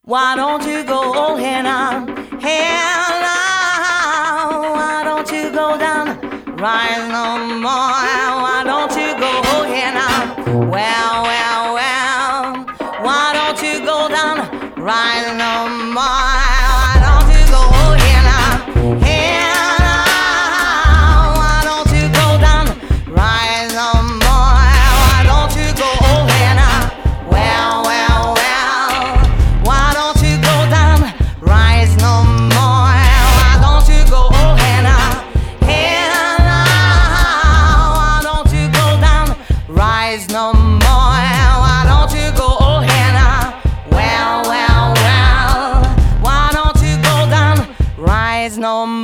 Why don't you go Hannah, Hannah? Why don't you go down, rise no more? Why don't you go Hannah? Well, well, well. Why don't you go down, rise no more? Why don't you go Hannah, Hannah? Why don't you go down, rise no more? Why don't you go Hannah? Well, well, well. Why don't you go down, rise no more? Why don't you go Hannah, Hannah? Why don't you go down, rise no more? Why don't you go Hannah? Well, well, well. Why don't you go down, rise no more?